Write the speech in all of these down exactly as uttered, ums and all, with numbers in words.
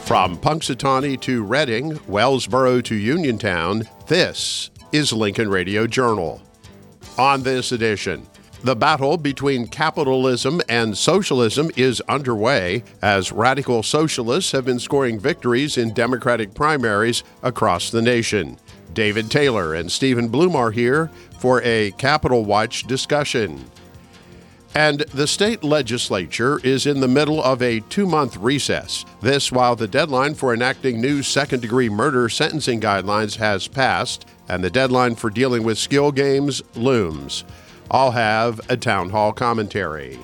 From Punxsutawney to Reading, Wellsboro to Uniontown, this is Lincoln Radio Journal. On this edition, the battle between capitalism and socialism is underway as radical socialists have been scoring victories in Democratic primaries across the nation. David Taylor and Stephen Bloom are here for a Capitol Watch discussion. And the state legislature is in the middle of a two-month recess. This while the deadline for enacting new second-degree murder sentencing guidelines has passed, and the deadline for dealing with skill games looms. I'll have a town hall commentary.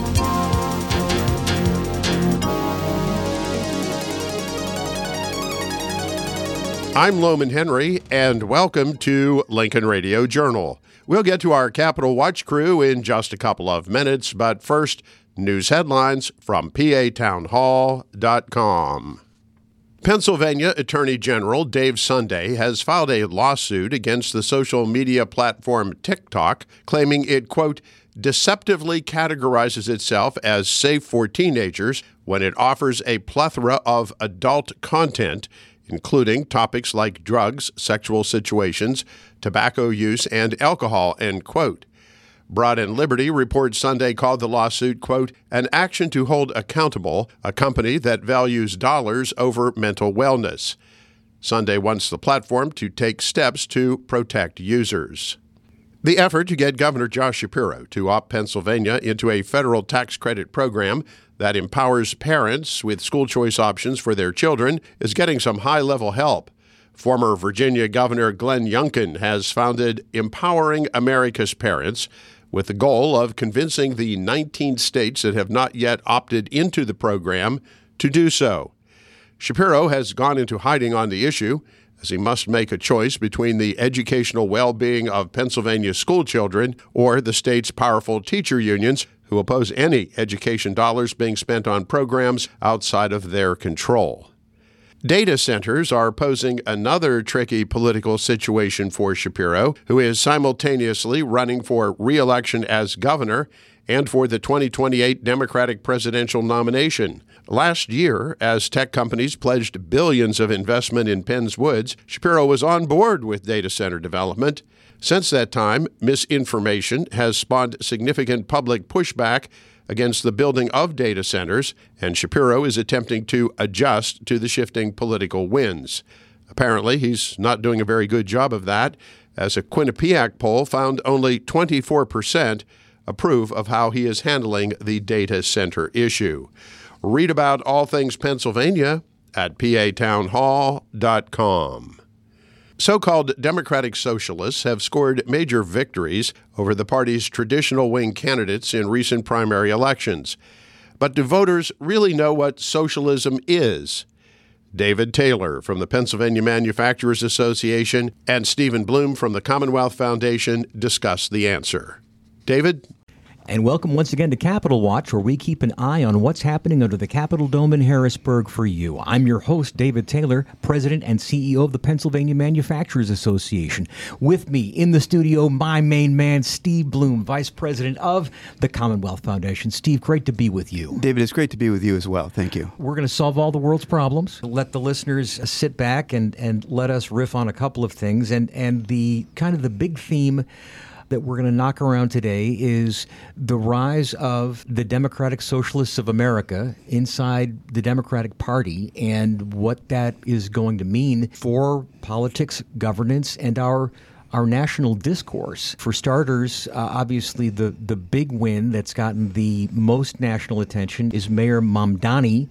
I'm Loman Henry, and welcome to Lincoln Radio Journal. We'll get to our Capitol Watch crew in just a couple of minutes, but first, news headlines from P A town hall dot com. Pennsylvania Attorney General Dave Sunday has filed a lawsuit against the social media platform TikTok, claiming it, quote, deceptively categorizes itself as safe for teenagers when it offers a plethora of adult content, including topics like drugs, sexual situations, tobacco use, and alcohol, end quote. Broad and Liberty reports Sunday called the lawsuit, quote, an action to hold accountable a company that values dollars over mental wellness. Sunday wants the platform to take steps to protect users. The effort to get Governor Josh Shapiro to opt Pennsylvania into a federal tax credit program that empowers parents with school choice options for their children is getting some high-level help. Former Virginia Governor Glenn Youngkin has founded Empowering America's Parents with the goal of convincing the nineteen states that have not yet opted into the program to do so. Shapiro has gone into hiding on the issue, as he must make a choice between the educational well-being of Pennsylvania school children or the state's powerful teacher unions who oppose any education dollars being spent on programs outside of their control. Data centers are posing another tricky political situation for Shapiro, who is simultaneously running for re-election as governor and for the twenty twenty-eight Democratic presidential nomination. Last year, as tech companies pledged billions of investment in Penns Woods, Shapiro was on board with data center development. Since that time, misinformation has spawned significant public pushback against the building of data centers, and Shapiro is attempting to adjust to the shifting political winds. Apparently, he's not doing a very good job of that, as a Quinnipiac poll found only twenty-four percent approve of how he is handling the data center issue. Read about all things Pennsylvania at P A town hall dot com. So-called Democratic Socialists have scored major victories over the party's traditional wing candidates in recent primary elections. But do voters really know what socialism is? David Taylor from the Pennsylvania Manufacturers Association and Stephen Bloom from the Commonwealth Foundation discuss the answer. David? And welcome once again to Capitol Watch, where we keep an eye on what's happening under the Capitol Dome in Harrisburg for you. I'm your host, David Taylor, President and C E O of the Pennsylvania Manufacturers Association. With me in the studio, my main man, Steve Bloom, Vice President of the Commonwealth Foundation. Steve, great to be with you. David, it's great to be with you as well. Thank you. We're going to solve all the world's problems. Let the listeners sit back and, and let us riff on a couple of things. And, and the kind of the big theme that we're going to knock around today is the rise of the Democratic Socialists of America inside the Democratic Party and what that is going to mean for politics, governance, and our our national discourse. For starters, uh, obviously the, the big win that's gotten the most national attention is Mayor Mamdani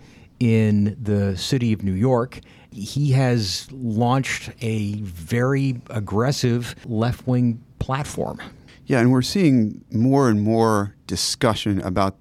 in the city of New York. He has launched a very aggressive left-wing platform. Yeah, and we're seeing more and more discussion about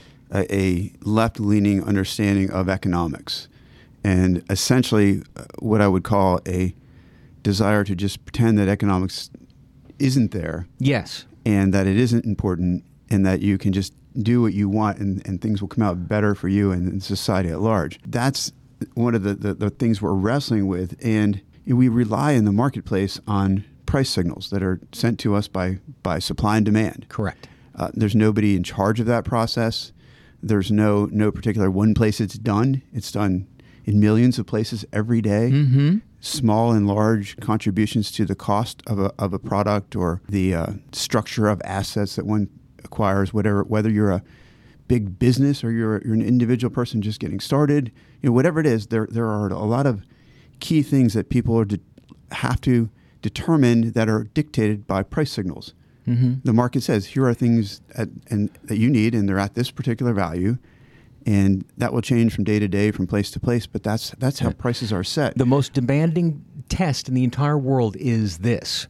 a, a left-leaning understanding of economics and essentially what I would call a desire to just pretend that economics isn't there. Yes. And that it isn't important and that you can just do what you want and, and things will come out better for you and, and society at large. That's one of the, the, the things we're wrestling with. And we rely in the marketplace on price signals that are sent to us by, by supply and demand. Correct. Uh, there's nobody in charge of that process. There's no no particular one place it's done. It's done in millions of places every day. Mm-hmm. Small and large contributions to the cost of a of a product or the uh, structure of assets that one acquires. Whatever, whether you're a big business or you're you're an individual person just getting started, you know, whatever it is, there there are a lot of key things that people are de- have to determine that are dictated by price signals. Mm-hmm. The market says here are things at, and that you need, and they're at this particular value. And that will change from day to day, from place to place, but that's that's how prices are set. The most demanding test in the entire world is this.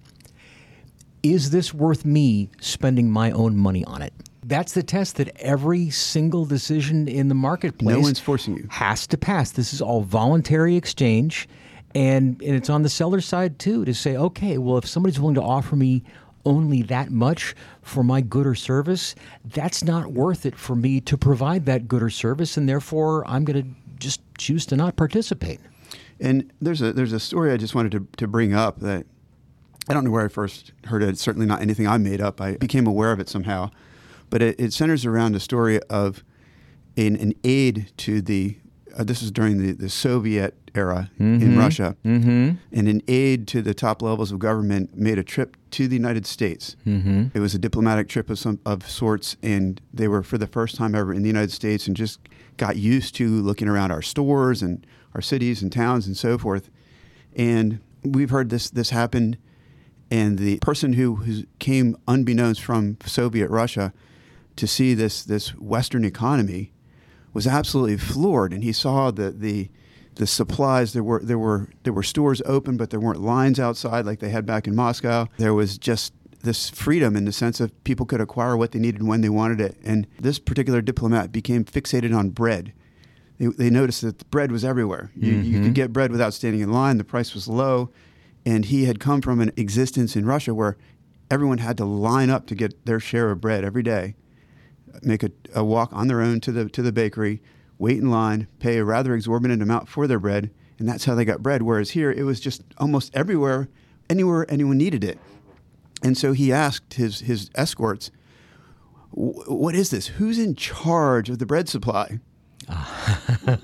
Is this worth me spending my own money on it? That's the test that every single decision in the marketplace no one's forcing you. has to pass. This is all voluntary exchange, and, and it's on the seller side, too, to say, okay, well, if somebody's willing to offer me only that much for my good or service, that's not worth it for me to provide that good or service, and therefore I'm going to just choose to not participate. And there's a there's a story I just wanted to, to bring up that I don't know where I first heard it. It's certainly not anything I made up. I became aware of it somehow. But it, it centers around a story of an, an aid to the, uh, this is during the, the Soviet era mm-hmm. in Russia, mm-hmm. and an aide to the top levels of government made a trip to the United States. Mm-hmm. It was a diplomatic trip of some of sorts, and they were for the first time ever in the United States and just got used to looking around our stores and our cities and towns and so forth. And we've heard this this happen, and the person who, who came unbeknownst from Soviet Russia to see this this Western economy was absolutely floored, and he saw the the the supplies. There were there were there were stores open, but there weren't lines outside like they had back in Moscow. There was just this freedom in the sense of people could acquire what they needed when they wanted it. And this particular diplomat became fixated on bread. They, they noticed that the bread was everywhere. You, mm-hmm. you could get bread without standing in line. The price was low, and he had come from an existence in Russia where everyone had to line up to get their share of bread every day, make a, a walk on their own to the to the bakery, wait in line, pay a rather exorbitant amount for their bread, and that's how they got bread. Whereas here, it was just almost everywhere, anywhere anyone needed it. And so he asked his, his escorts, what is this? Who's in charge of the bread supply? and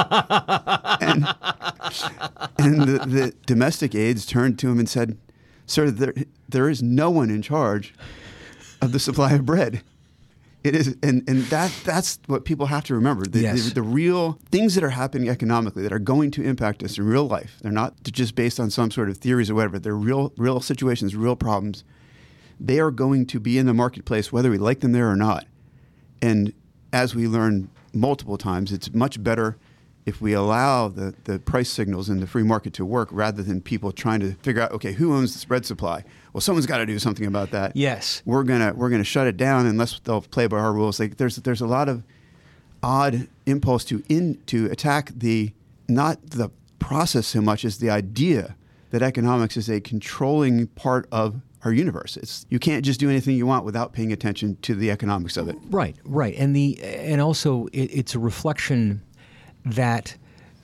and the, the domestic aides turned to him and said, sir, there, there is no one in charge of the supply of bread. It is, and, and that that's what people have to remember. The, yes. the, the real things that are happening economically that are going to impact us in real life. They're not just based on some sort of theories or whatever. They're real, real situations, real problems. They are going to be in the marketplace whether we like them there or not. And as we learned multiple times, it's much better if we allow the, the price signals in the free market to work rather than people trying to figure out, okay, who owns this bread supply? Well, someone's got to do something about that. Yes. We're gonna we're gonna shut it down unless they'll play by our rules. Like there's there's a lot of odd impulse to in to attack the not the process so much as the idea that economics is a controlling part of our universe. It's you can't just do anything you want without paying attention to the economics of it. Right, right, and the and also it, it's a reflection that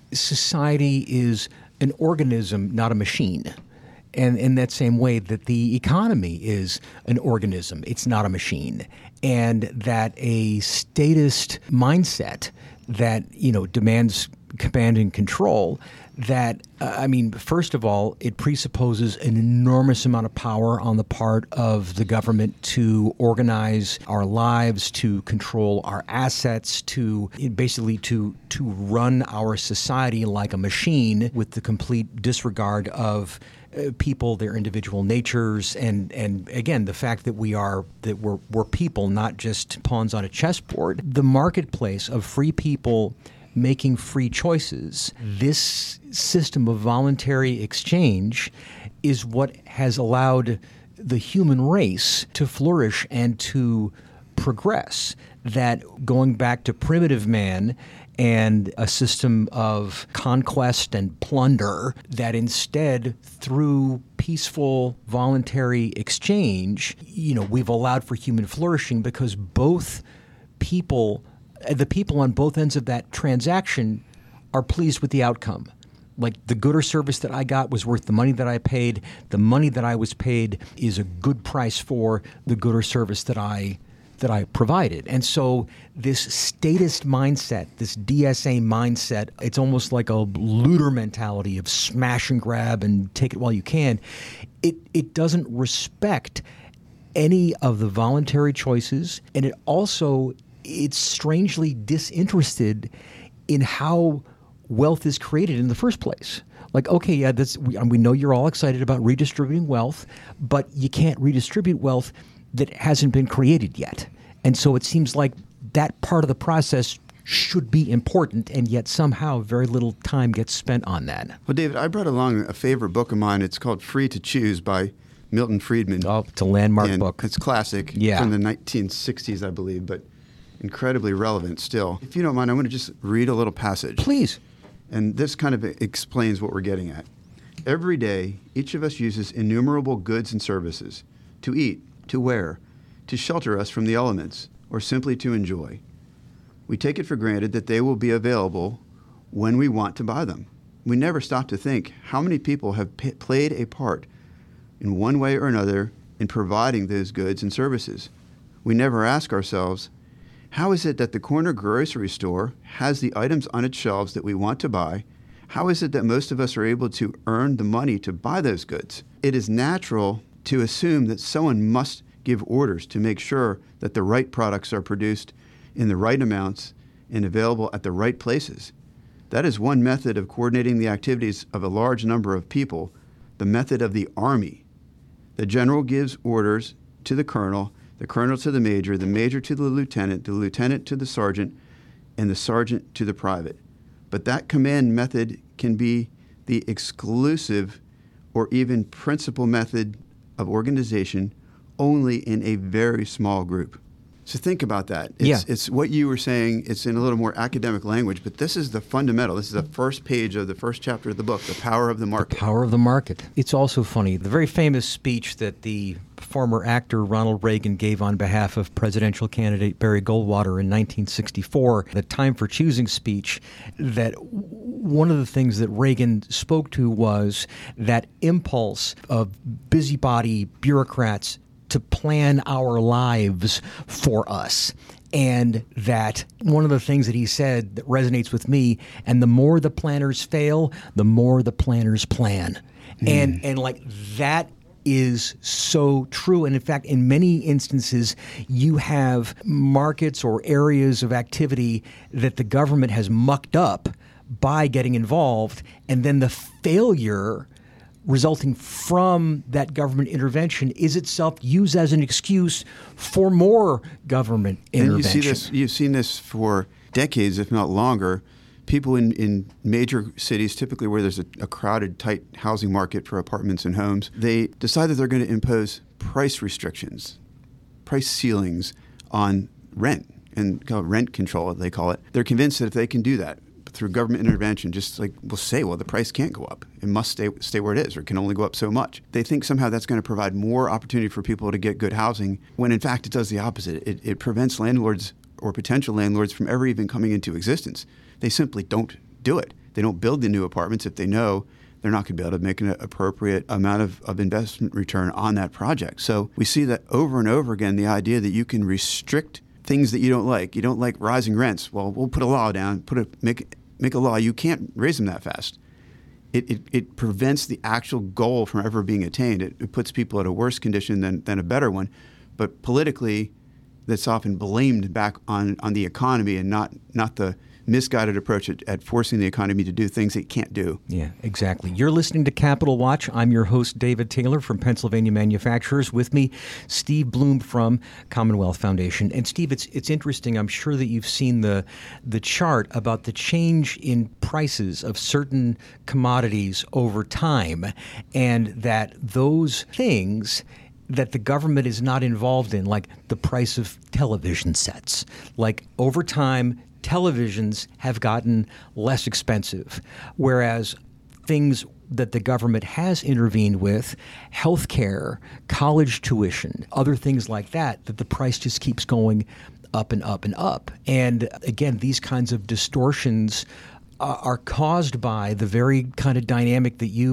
society is an organism, not a machine. And in that same way that the economy is an organism, it's not a machine. And that a statist mindset that, you know, demands command and control, that, uh, I mean, first of all, it presupposes an enormous amount of power on the part of the government to organize our lives, to control our assets, to basically to to run our society like a machine with the complete disregard of uh, people, their individual natures, and and again, the fact that we are that we're we're people, not just pawns on a chessboard. The marketplace of free people making free choices, this system of voluntary exchange is what has allowed the human race to flourish and to progress. That going back to primitive man and a system of conquest and plunder, that instead through peaceful voluntary exchange, you know, we've allowed for human flourishing because both people the people on both ends of that transaction are pleased with the outcome. Like the good or service that I got was worth the money that I paid. The money that I was paid is a good price for the good or service that I that I provided. And so this statist mindset, this D S A mindset, it's almost like a looter mentality of smash and grab and take it while you can. It it doesn't respect any of the voluntary choices, and it also it's strangely disinterested in how wealth is created in the first place. Like, okay, yeah, this, we, we know you're all excited about redistributing wealth, but you can't redistribute wealth that hasn't been created yet. And so it seems like that part of the process should be important, and yet somehow very little time gets spent on that. Well, David, I brought along a favorite book of mine. It's called Free to Choose by Milton Friedman. Oh, it's a landmark and book. It's classic Yeah. from the nineteen sixties, I believe, but incredibly relevant still. If you don't mind, I'm going to just read a little passage. Please. And this kind of explains what we're getting at. Every day, each of us uses innumerable goods and services to eat, to wear, to shelter us from the elements, or simply to enjoy. We take it for granted that they will be available when we want to buy them. We never stop to think how many people have p- played a part in one way or another in providing those goods and services. We never ask ourselves, how is it that the corner grocery store has the items on its shelves that we want to buy? How is it that most of us are able to earn the money to buy those goods? It is natural to assume that someone must give orders to make sure that the right products are produced in the right amounts and available at the right places. That is one method of coordinating the activities of a large number of people, the method of the army. The general gives orders to the colonel, the colonel to the major, the major to the lieutenant, the lieutenant to the sergeant, and the sergeant to the private. But that command method can be the exclusive or even principal method of organization only in a very small group. So think about that. It's, yeah. it's what you were saying. It's in a little more academic language, but this is the fundamental. This is the first page of the first chapter of the book, The Power of the Market. The Power of the Market. It's also funny. The very famous speech that the former actor Ronald Reagan gave on behalf of presidential candidate Barry Goldwater in nineteen sixty-four, the Time for Choosing speech, that one of the things that Reagan spoke to was that impulse of busybody bureaucrats to plan our lives for us. And that one of the things that he said that resonates with me, and the more the planners fail, the more the planners plan. Mm. And and like that is so true. And in fact, in many instances, you have markets or areas of activity that the government has mucked up by getting involved, and then the failure resulting from that government intervention is itself used as an excuse for more government intervention. And you see this, you've seen this for decades, if not longer. People in, in major cities, typically where there's a, a crowded, tight housing market for apartments and homes, they decide that they're going to impose price restrictions, price ceilings on rent, and called rent control, they call it. They're convinced that if they can do that through government intervention, just like we'll say, well, the price can't go up. It must stay stay where it is, or it can only go up so much. They think somehow that's going to provide more opportunity for people to get good housing, when in fact it does the opposite. It, it prevents landlords or potential landlords from ever even coming into existence. They simply don't do it. They don't build the new apartments if they know they're not going to be able to make an appropriate amount of, of investment return on that project. So we see that over and over again, the idea that you can restrict things that you don't like. You don't like rising rents. Well, we'll put a law down, put a make make a law. You can't raise them that fast. It it, it prevents the actual goal from ever being attained. It, it puts people at a worse condition than, than a better one. But politically, that's often blamed back on, on the economy and not not the misguided approach at, at forcing the economy to do things it can't do. Yeah, exactly. You're listening to Capital Watch. I'm your host, David Taylor from Pennsylvania Manufacturers. With me, Steve Bloom from Commonwealth Foundation. And Steve, it's it's interesting. I'm sure that you've seen the the chart about the change in prices of certain commodities over time, and that those things that the government is not involved in, like the price of television sets, like over time, televisions have gotten less expensive, whereas things that the government has intervened with, healthcare, college tuition, other things like that, that the price just keeps going up and up and up. And again, these kinds of distortions uh, are caused by the very kind of dynamic that you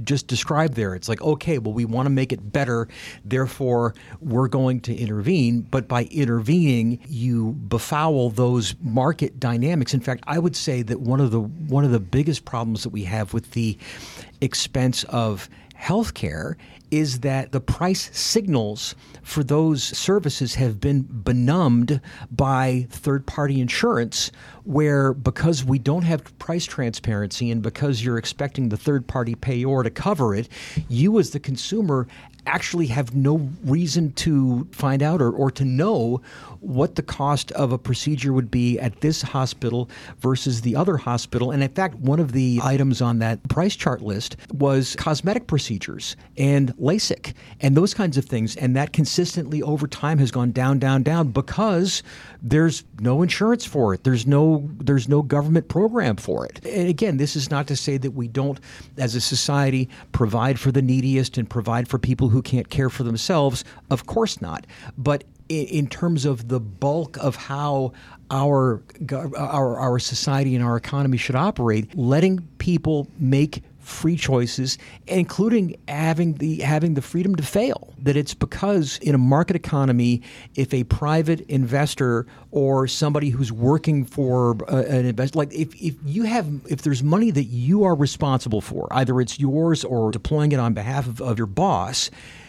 just described there. It's like, okay, well, we want to make it better, therefore we're going to intervene. But by intervening, you befoul those market dynamics. In fact, I would say that one of the one of the biggest problems that we have with the expense of healthcare is that the price signals for those services have been benumbed by third-party insurance, where because we don't have price transparency and because you're expecting the third-party payor to cover it, you as the consumer actually have no reason to find out or, or to know what the cost of a procedure would be at this hospital versus the other hospital. And in fact, one of the items on that price chart list was cosmetic procedures and LASIK and those kinds of things. And that consistently over time has gone down, down, down because there's no insurance for it. There's no there's no government program for it. And again, this is not to say that we don't, as a society, provide for the neediest and provide for people who can't care for themselves. Of course not. But in terms of the bulk of how our, our our society and our economy should operate, letting people make free choices, including having the having the freedom to fail. That it's because in a market economy, if a private investor or somebody who's working for uh, an investor, like if, if you have if there's money that you are responsible for, either it's yours or deploying it on behalf of, of your boss,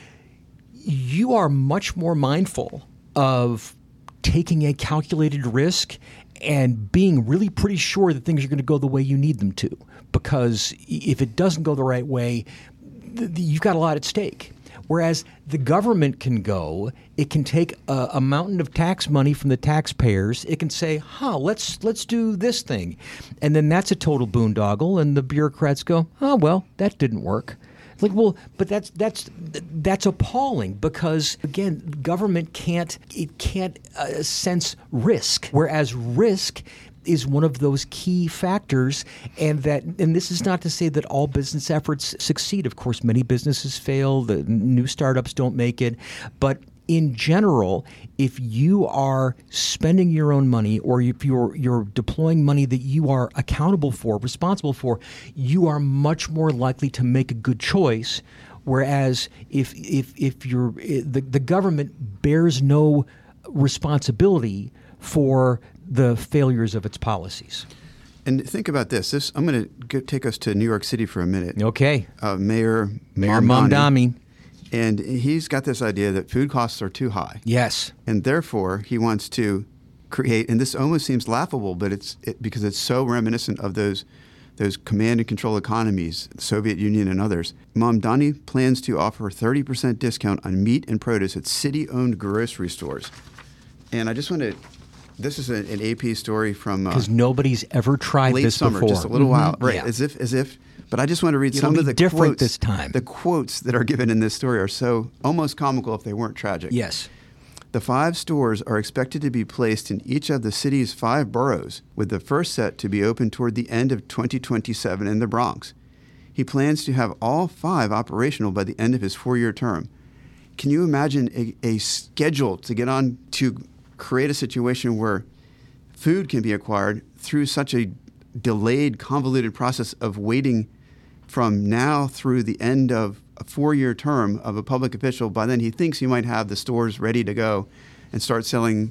you are much more mindful of taking a calculated risk and being really pretty sure that things are going to go the way you need them to. Because if it doesn't go the right way, th- you've got a lot at stake. Whereas the government can go, it can take a, a mountain of tax money from the taxpayers. It can say, huh, let's let's do this thing. And then that's a total boondoggle. And the bureaucrats go, oh, well, that didn't work. It's like, well, but that's that's that's appalling because, again, government can't it can't uh, sense risk, whereas risk is one of those key factors. And that and this is not to say that all business efforts succeed. Of course, many businesses fail. The new startups don't make it. But in general, if you are spending your own money or if you're you're deploying money that you are accountable for, responsible for, you are much more likely to make a good choice. Whereas if if if you're the, the government bears no responsibility for the failures of its policies. And think about this. This I'm going to take us to New York City for a minute. Okay. Uh, Mayor Mayor Mamdani. And he's got this idea that food costs are too high. Yes. And therefore, he wants to create, and this almost seems laughable, but it's it, because it's so reminiscent of those those command and control economies, the Soviet Union and others. Mamdani plans to offer a thirty percent discount on meat and produce at city-owned grocery stores. And I just want to, this is a, an A P story from because uh, nobody's ever tried late this summer, before. just a little mm-hmm. while, right? Yeah. As if, as if. But I just want to read It'll some be of the different quotes. this time. The quotes that are given in this story are so almost comical if they weren't tragic. Yes. The five stores are expected to be placed in each of the city's five boroughs, with the first set to be open toward the end of twenty twenty-seven in the Bronx. He plans to have all five operational by the end of his four-year term. Can you imagine a, a schedule to get on to create a situation where food can be acquired through such a delayed, convoluted process of waiting from now through the end of a four-year term of a public official? By then he thinks he might have the stores ready to go and start selling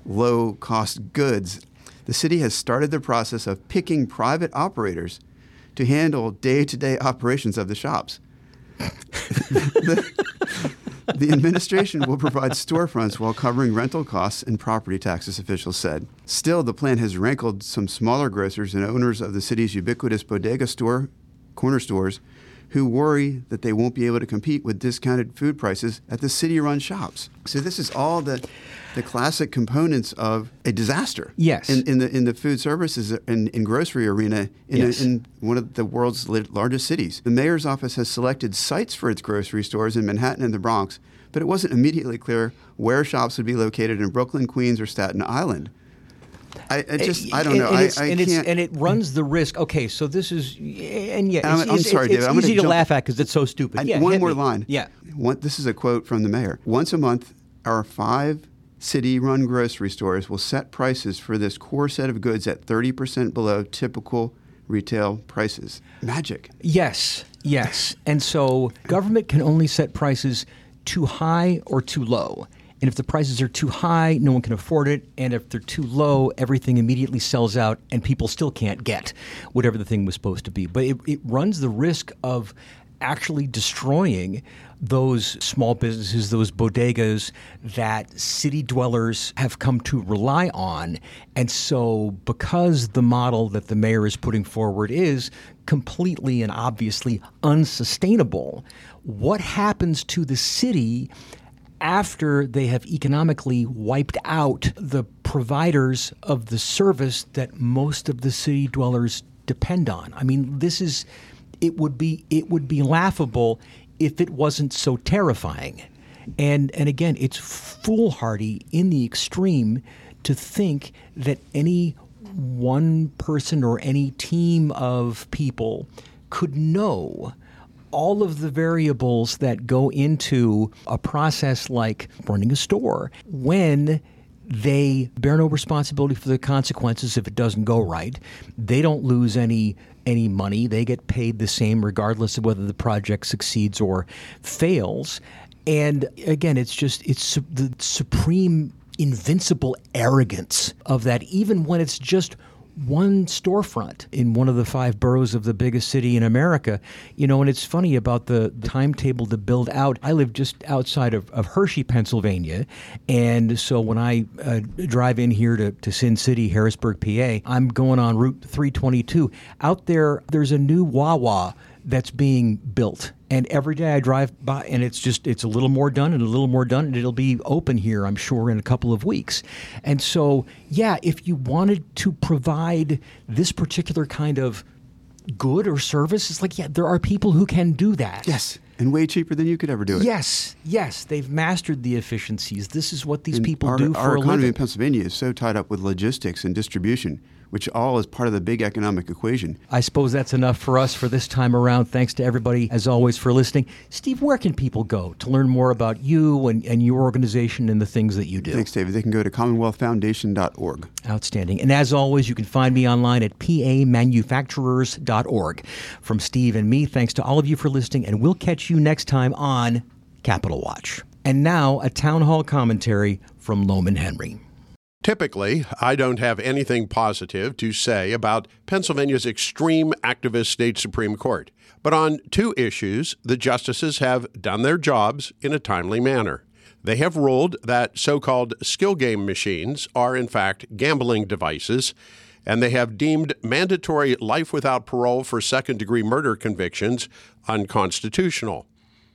low-cost goods. The city has started the process of picking private operators to handle day-to-day operations of the shops. the, the administration will provide storefronts while covering rental costs and property taxes, officials said. Still, the plan has rankled some smaller grocers and owners of the city's ubiquitous bodega store, corner stores, who worry that they won't be able to compete with discounted food prices at the city-run shops. So this is all the the classic components of a disaster. Yes. In, in the in the food services and in grocery arena in, Yes. a, in one of the world's largest cities. The mayor's office has selected sites for its grocery stores in Manhattan and the Bronx, but it wasn't immediately clear where shops would be located in Brooklyn, Queens, or Staten Island. I, I just, I don't and, know. And, I, it's, I and, can't. it's, and it runs the risk. Okay, so this is, and yeah, I'm- it's, I'm it's, sorry, it's, David, I'm it's gonna easy to jump- laugh at because it's so stupid. I- yeah, one hit more me. line. Yeah. One, this is a quote from the mayor. Once a month, our five city-run grocery stores will set prices for this core set of goods at thirty percent below typical retail prices. Magic. Yes, yes. And so government can only set prices too high or too low. And if the prices are too high, no one can afford it. And if they're too low, everything immediately sells out and people still can't get whatever the thing was supposed to be. But it, it runs the risk of actually destroying those small businesses, those bodegas that city dwellers have come to rely on. And so because the model that the mayor is putting forward is completely and obviously unsustainable, what happens to the city after they have economically wiped out the providers of the service that most of the city dwellers depend on? I mean, this is, it would be, it would be laughable if it wasn't so terrifying. And, and again, it's foolhardy in the extreme to think that any one person or any team of people could know all of the variables that go into a process like running a store when they bear no responsibility for the consequences if it doesn't go right. They don't lose any any money. They get paid the same regardless of whether the project succeeds or fails. And again, it's just it's su- the supreme invincible arrogance of that, even when it's just one storefront in one of the five boroughs of the biggest city in America. You know, and it's funny about the, the timetable to build out. I live just outside of, of Hershey, Pennsylvania. And so when I uh, drive in here to, to Sin City, Harrisburg, P A, I'm going on Route three twenty-two. Out there, there's a new Wawa that's being built. And every day I drive by and it's just, it's a little more done and a little more done, and it'll be open here, I'm sure, in a couple of weeks. And so, yeah, if you wanted to provide this particular kind of good or service, it's like, yeah, there are people who can do that. Yes. And way cheaper than you could ever do it. Yes, yes. They've mastered the efficiencies. This is what these and people our, do for our a living. Our economy in Pennsylvania is so tied up with logistics and distribution, which all is part of the big economic equation. I suppose that's enough for us for this time around. Thanks to everybody, as always, for listening. Steve, where can people go to learn more about you and, and your organization and the things that you do? Thanks, David. They can go to commonwealth foundation dot org. Outstanding. And as always, you can find me online at p a manufacturers dot org. From Steve and me, thanks to all of you for listening, and we'll catch you next time on Capital Watch. And now, a town hall commentary from Lohman Henry. Typically, I don't have anything positive to say about Pennsylvania's extreme activist state Supreme Court. But on two issues, the justices have done their jobs in a timely manner. They have ruled that so-called skill game machines are, in fact, gambling devices, and they have deemed mandatory life without parole for second-degree murder convictions unconstitutional.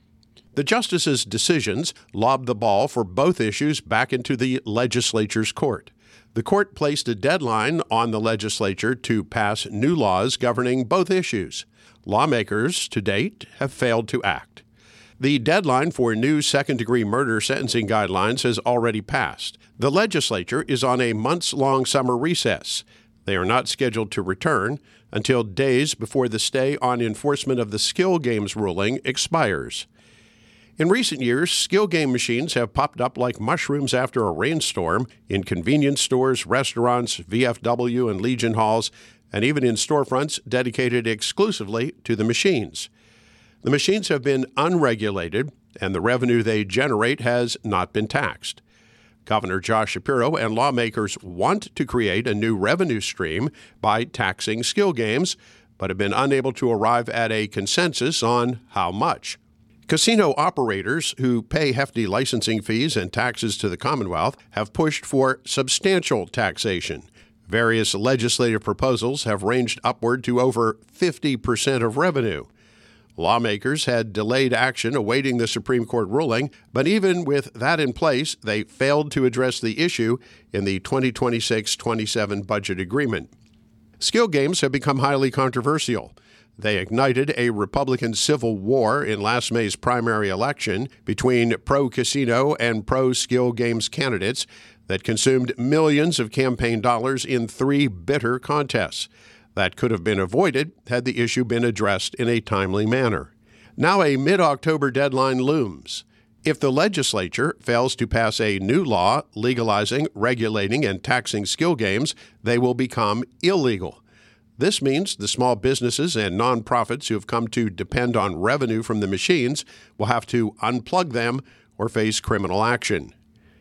The justices' decisions lobbed the ball for both issues back into the legislature's court. The court placed a deadline on the legislature to pass new laws governing both issues. Lawmakers, to date, have failed to act. The deadline for new second-degree murder sentencing guidelines has already passed. The legislature is on a months-long summer recess. They are not scheduled to return until days before the stay on enforcement of the skill games ruling expires. In recent years, skill game machines have popped up like mushrooms after a rainstorm in convenience stores, restaurants, V F W and Legion halls, and even in storefronts dedicated exclusively to the machines. The machines have been unregulated, and the revenue they generate has not been taxed. Governor Josh Shapiro and lawmakers want to create a new revenue stream by taxing skill games, but have been unable to arrive at a consensus on how much. Casino operators who pay hefty licensing fees and taxes to the Commonwealth have pushed for substantial taxation. Various legislative proposals have ranged upward to over fifty percent of revenue. Lawmakers had delayed action awaiting the Supreme Court ruling, but even with that in place, they failed to address the issue in the twenty twenty-six twenty-seven budget agreement. Skill games have become highly controversial. They ignited a Republican civil war in last May's primary election between pro-casino and pro-skill games candidates that consumed millions of campaign dollars in three bitter contests. That could have been avoided had the issue been addressed in a timely manner. Now a mid-October deadline looms. If the legislature fails to pass a new law legalizing, regulating, and taxing skill games, they will become illegal. This means the small businesses and nonprofits who have come to depend on revenue from the machines will have to unplug them or face criminal action.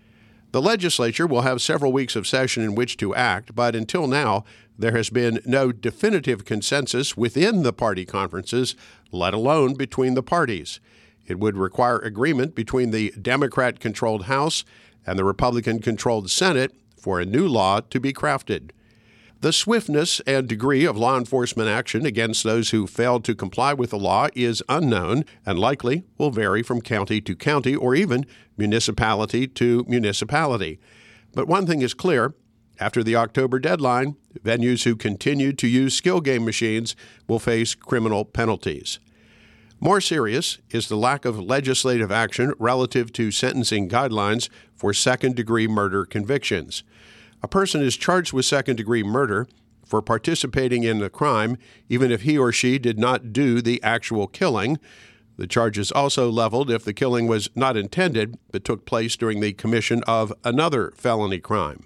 The legislature will have several weeks of session in which to act, but until now, there has been no definitive consensus within the party conferences, let alone between the parties. It would require agreement between the Democrat-controlled House and the Republican-controlled Senate for a new law to be crafted. The swiftness and degree of law enforcement action against those who fail to comply with the law is unknown and likely will vary from county to county or even municipality to municipality. But one thing is clear. After the October deadline, venues who continue to use skill game machines will face criminal penalties. More serious is the lack of legislative action relative to sentencing guidelines for second-degree murder convictions. A person is charged with second-degree murder for participating in the crime, even if he or she did not do the actual killing. The charge is also leveled if the killing was not intended but took place during the commission of another felony crime.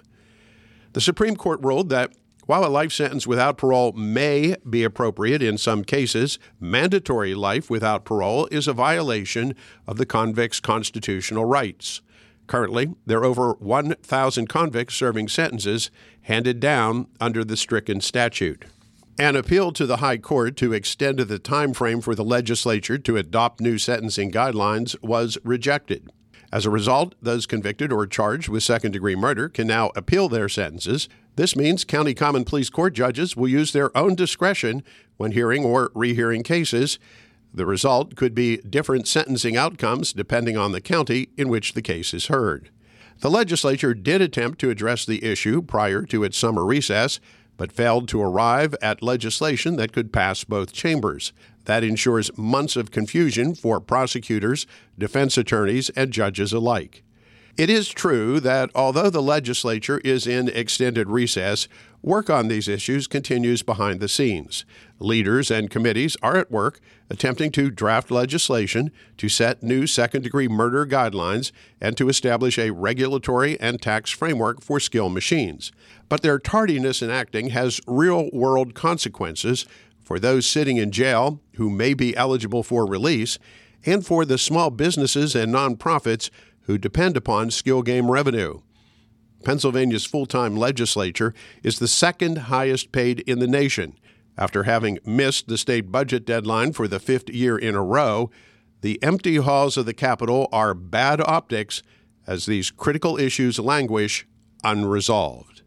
The Supreme Court ruled that while a life sentence without parole may be appropriate in some cases, mandatory life without parole is a violation of the convict's constitutional rights. Currently, there are over one thousand convicts serving sentences handed down under the stricken statute. An appeal to the High Court to extend the time frame for the legislature to adopt new sentencing guidelines was rejected. As a result, those convicted or charged with second-degree murder can now appeal their sentences. This means county common pleas court judges will use their own discretion when hearing or rehearing cases. The result could be different sentencing outcomes depending on the county in which the case is heard. The legislature did attempt to address the issue prior to its summer recess, but failed to arrive at legislation that could pass both chambers. That ensures months of confusion for prosecutors, defense attorneys, and judges alike. It is true that although the legislature is in extended recess, work on these issues continues behind the scenes. Leaders and committees are at work attempting to draft legislation to set new second-degree murder guidelines and to establish a regulatory and tax framework for skill machines. But their tardiness in acting has real-world consequences for those sitting in jail who may be eligible for release and for the small businesses and nonprofits who depend upon skill game revenue. Pennsylvania's full-time legislature is the second highest paid in the nation. After having missed the state budget deadline for the fifth year in a row, the empty halls of the Capitol are bad optics as these critical issues languish unresolved.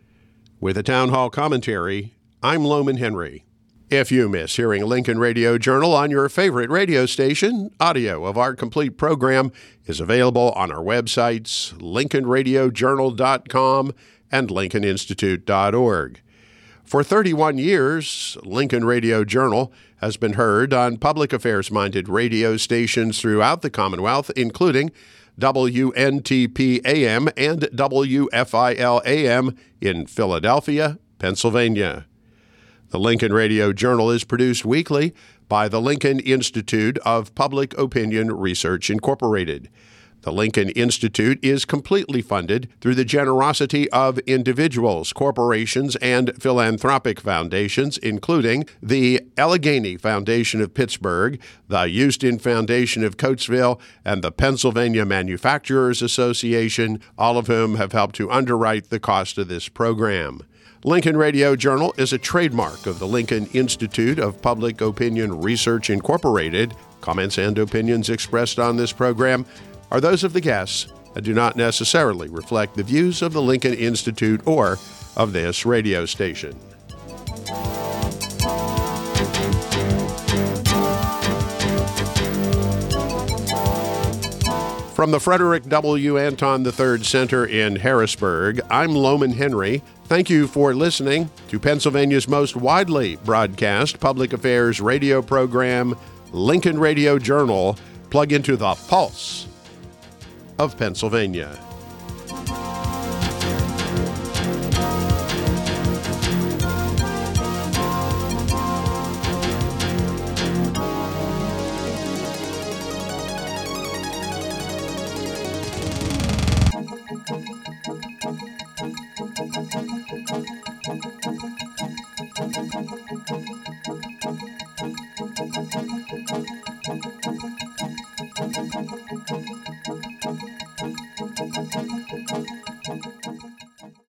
With a town hall commentary, I'm Loman Henry. If you miss hearing Lincoln Radio Journal on your favorite radio station, audio of our complete program is available on our websites, lincoln radio journal dot com and lincoln institute dot org. For thirty-one years, Lincoln Radio Journal has been heard on public affairs-minded radio stations throughout the Commonwealth, including W N T P A M and W F I L A M in Philadelphia, Pennsylvania. The Lincoln Radio Journal is produced weekly by the Lincoln Institute of Public Opinion Research, Incorporated. The Lincoln Institute is completely funded through the generosity of individuals, corporations, and philanthropic foundations, including the Allegheny Foundation of Pittsburgh, the Houston Foundation of Coatesville, and the Pennsylvania Manufacturers Association, all of whom have helped to underwrite the cost of this program. Lincoln Radio Journal is a trademark of the Lincoln Institute of Public Opinion Research, Incorporated. Comments and opinions expressed on this program are those of the guests and do not necessarily reflect the views of the Lincoln Institute or of this radio station. From the Frederick W. Anton the third Center in Harrisburg, I'm Loman Henry. Thank you for listening to Pennsylvania's most widely broadcast public affairs radio program, Lincoln Radio Journal. Plug into the pulse of Pennsylvania.